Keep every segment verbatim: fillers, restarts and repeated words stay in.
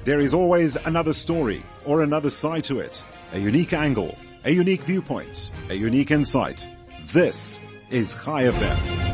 There is always another story or another side to it, a unique angle, a unique viewpoint, a unique insight. This is Chai F M.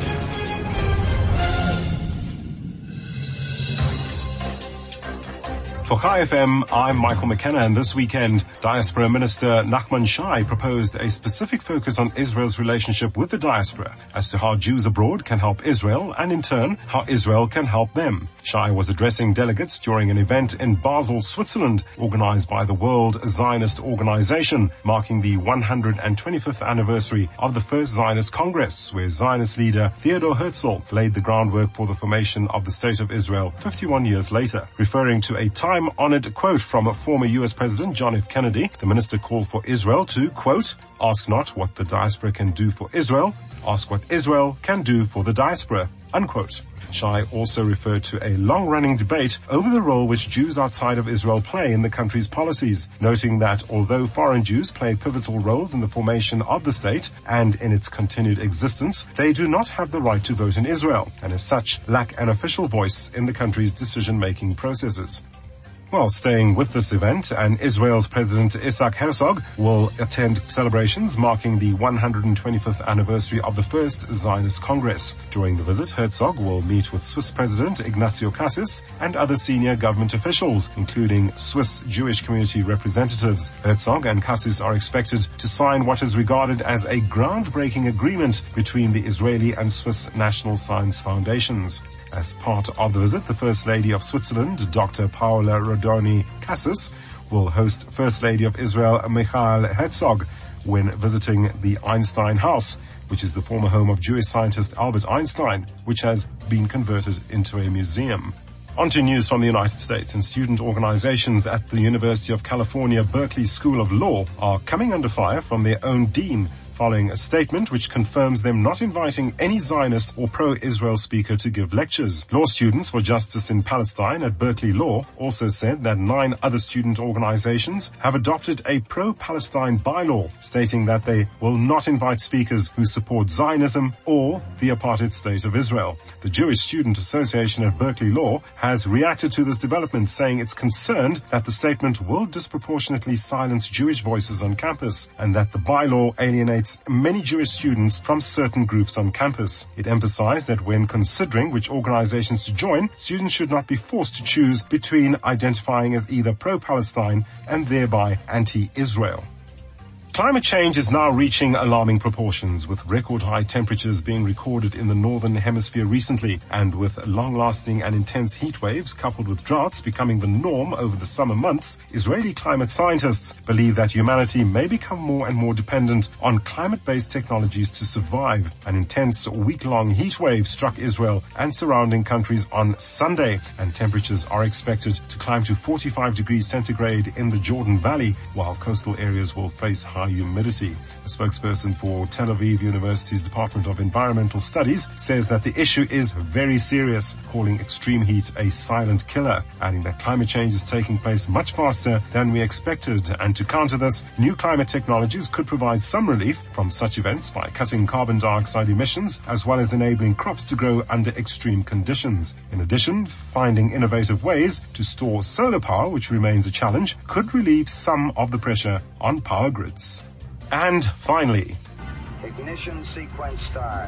For Chai F M, I'm Michael McKenna, and this weekend, Diaspora Minister Nachman Shai proposed a specific focus on Israel's relationship with the diaspora as to how Jews abroad can help Israel and, in turn, how Israel can help them. Shai was addressing delegates during an event in Basel, Switzerland, organized by the World Zionist Organization, marking the one hundred twenty-fifth anniversary of the First Zionist Congress, where Zionist leader Theodor Herzl laid the groundwork for the formation of the State of Israel fifty-one years later. Referring to a time honored quote from a former U S President John F. Kennedy, the minister called for Israel to, quote, ask not what the diaspora can do for Israel, ask what Israel can do for the diaspora, unquote. Shai also referred to a long-running debate over the role which Jews outside of Israel play in the country's policies, noting that although foreign Jews play pivotal roles in the formation of the state and in its continued existence, they do not have the right to vote in Israel, and as such lack an official voice in the country's decision-making processes. Well, staying with this event, and Israel's President Isaac Herzog will attend celebrations marking the one hundred twenty-fifth anniversary of the First Zionist Congress. During the visit, Herzog will meet with Swiss President Ignacio Cassis and other senior government officials, including Swiss Jewish community representatives. Herzog and Cassis are expected to sign what is regarded as a groundbreaking agreement between the Israeli and Swiss National Science Foundations. As part of the visit, the First Lady of Switzerland, Doctor Paola Rodoni Cassis, will host First Lady of Israel, Michael Herzog, when visiting the Einstein House, which is the former home of Jewish scientist Albert Einstein, which has been converted into a museum. On to news from the United States, and student organizations at the University of California, Berkeley School of Law are coming under fire from their own dean, following a statement which confirms them not inviting any Zionist or pro-Israel speaker to give lectures. Law Students for Justice in Palestine at Berkeley Law also said that nine other student organizations have adopted a pro-Palestine bylaw, stating that they will not invite speakers who support Zionism or the apartheid state of Israel. The Jewish Student Association at Berkeley Law has reacted to this development, saying it's concerned that the statement will disproportionately silence Jewish voices on campus and that the bylaw alienates many Jewish students from certain groups on campus. It emphasized that when considering which organizations to join, students should not be forced to choose between identifying as either pro-Palestine and thereby anti-Israel. Climate change is now reaching alarming proportions, with record-high temperatures being recorded in the northern hemisphere recently, and with long-lasting and intense heat waves coupled with droughts becoming the norm over the summer months. Israeli climate scientists believe that humanity may become more and more dependent on climate-based technologies to survive. An intense week-long heat wave struck Israel and surrounding countries on Sunday, and temperatures are expected to climb to forty-five degrees centigrade in the Jordan Valley, while coastal areas will face high humidity. A spokesperson for Tel Aviv University's Department of Environmental Studies says that the issue is very serious, calling extreme heat a silent killer, adding that climate change is taking place much faster than we expected, and to counter this, new climate technologies could provide some relief from such events by cutting carbon dioxide emissions, as well as enabling crops to grow under extreme conditions. In addition, finding innovative ways to store solar power, which remains a challenge, could relieve some of the pressure on power grids. And finally, ignition sequence start.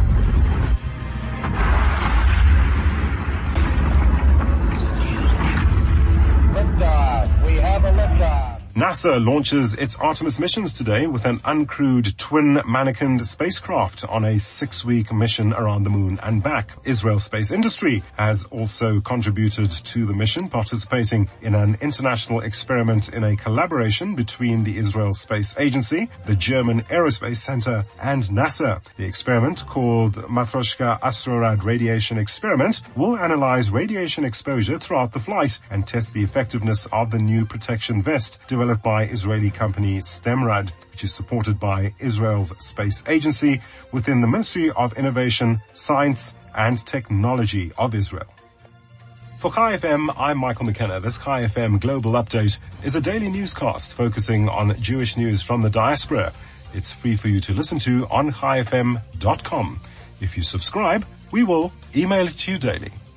Liftoff. We have a liftoff. NASA launches its Artemis missions today with an uncrewed twin mannequin spacecraft on a six-week mission around the moon and back. Israel Space Industry has also contributed to the mission, participating in an international experiment in a collaboration between the Israel Space Agency, the German Aerospace Center, and NASA. The experiment, called Matroshka Astrorad Radiation Experiment, will analyze radiation exposure throughout the flight and test the effectiveness of the new protection vest developed by Israeli company Stemrad, which is supported by Israel's Space Agency within the Ministry of Innovation, Science and Technology of Israel. For Chai F M, I'm Michael McKenna. This Chai F M Global Update is a daily newscast focusing on Jewish news from the diaspora. It's free for you to listen to on chai f m dot com. If you subscribe, we will email it to you daily.